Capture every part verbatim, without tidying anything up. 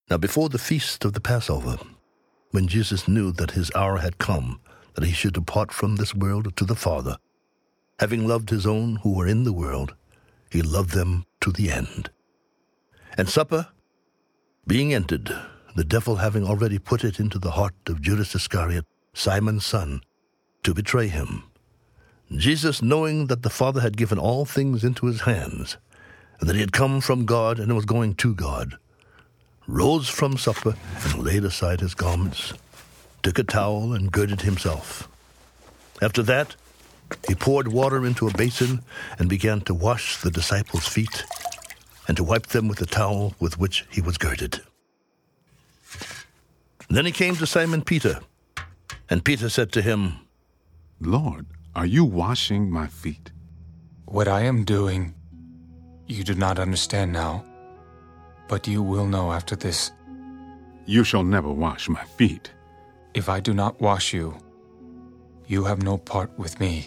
Now before the feast of the Passover, when Jesus knew that his hour had come, that he should depart from this world to the Father, having loved his own who were in the world, he loved them to the end. And supper being ended, the devil having already put it into the heart of Judas Iscariot, Simon's son, to betray him, Jesus, knowing that the Father had given all things into his hands, and that he had come from God and was going to God, rose from supper and laid aside his garments, took a towel and girded himself. After that, he poured water into a basin and began to wash the disciples' feet and to wipe them with the towel with which he was girded. Then he came to Simon Peter, and Peter said to him, Lord, are you washing my feet? What I am doing, you do not understand now, but you will know after this. You shall never wash my feet. If I do not wash you, you have no part with me.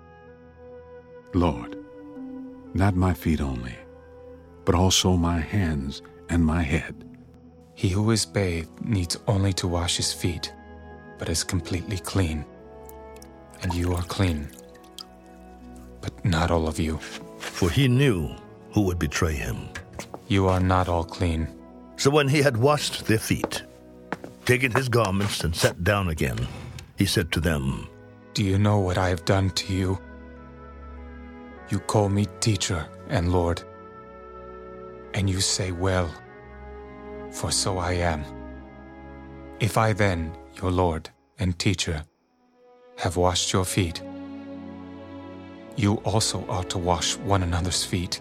Lord, not my feet only, but also my hands and my head. He who is bathed needs only to wash his feet, but is completely clean. And you are clean, but not all of you. For he knew who would betray him. You are not all clean. So when he had washed their feet, taken his garments and sat down again, he said to them, Do you know what I have done to you? You call me teacher and Lord, and you say, well, for so I am. If I then, your Lord and teacher, have washed your feet, you also ought to wash one another's feet.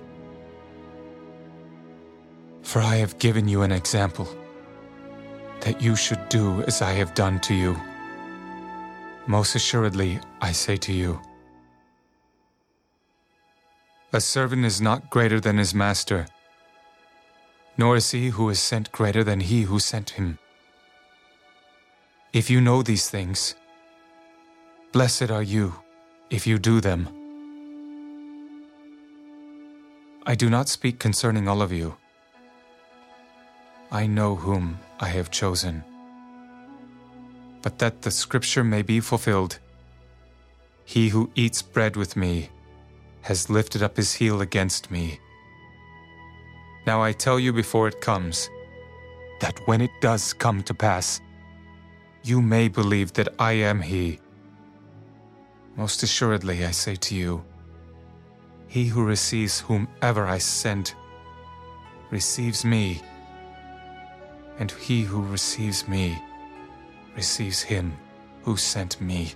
For I have given you an example, that you should do as I have done to you. Most assuredly, I say to you, a servant is not greater than his master, nor is he who is sent greater than he who sent him. If you know these things, blessed are you if you do them. I do not speak concerning all of you. I know whom I have chosen. But that the scripture may be fulfilled, he who eats bread with me has lifted up his heel against me. Now I tell you before it comes, that when it does come to pass, you may believe that I am he. Most assuredly I say to you, he who receives whomever I send receives me, and he who receives me receives him who sent me.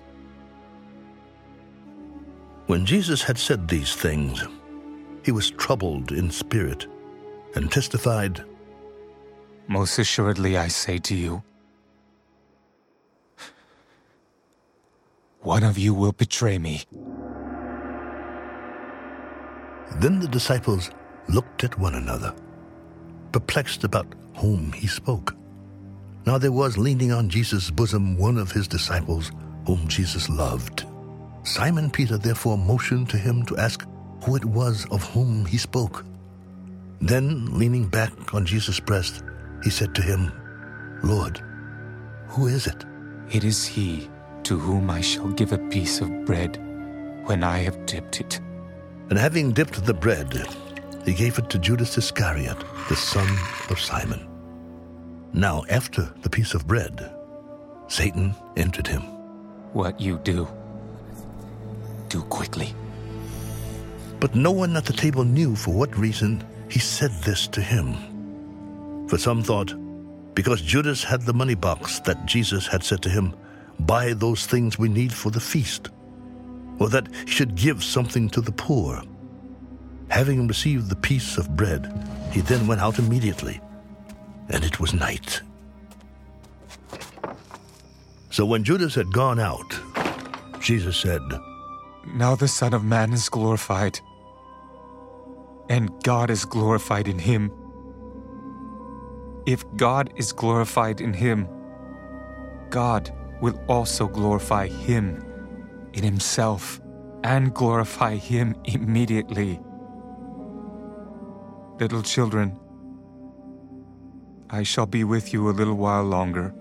When Jesus had said these things, he was troubled in spirit and testified, Most assuredly I say to you, one of you will betray me. Then the disciples looked at one another, perplexed about whom he spoke. Now there was leaning on Jesus' bosom one of his disciples whom Jesus loved. Simon Peter therefore motioned to him to ask who it was of whom he spoke. Then, leaning back on Jesus' breast, he said to him, Lord, who is it? It is he to whom I shall give a piece of bread when I have dipped it. And having dipped the bread, he gave it to Judas Iscariot, the son of Simon. Now after the piece of bread, Satan entered him. What you do, do quickly. But no one at the table knew for what reason he said this to him. For some thought, because Judas had the money box that Jesus had said to him, buy those things we need for the feast, or that he should give something to the poor. Having received the piece of bread, he then went out immediately, and it was night. So when Judas had gone out, Jesus said, Now the Son of Man is glorified, and God is glorified in him. If God is glorified in him, God will also glorify him in himself and glorify him immediately. Little children, I shall be with you a little while longer.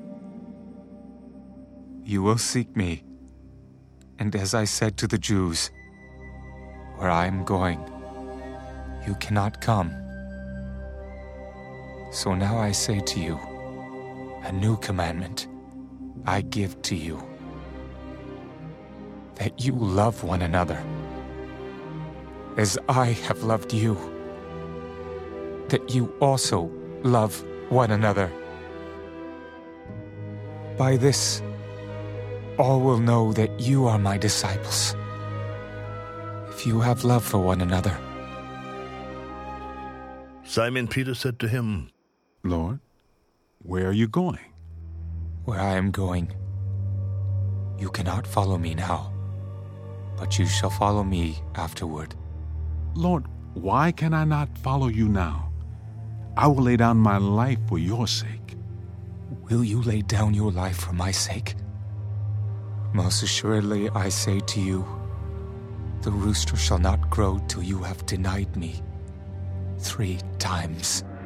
You will seek me, and as I said to the Jews, where I am going, you cannot come. So now I say to you, a new commandment I give to you, that you love one another, as I have loved you, that you also love one another. By this, all will know that you are my disciples, if you have love for one another. Simon Peter said to him, Lord, where are you going? Where I am going, you cannot follow me now, but you shall follow me afterward. Lord, why can I not follow you now? I will lay down my life for your sake. Will you lay down your life for my sake? Most assuredly, I say to you, the rooster shall not crow till you have denied me three times.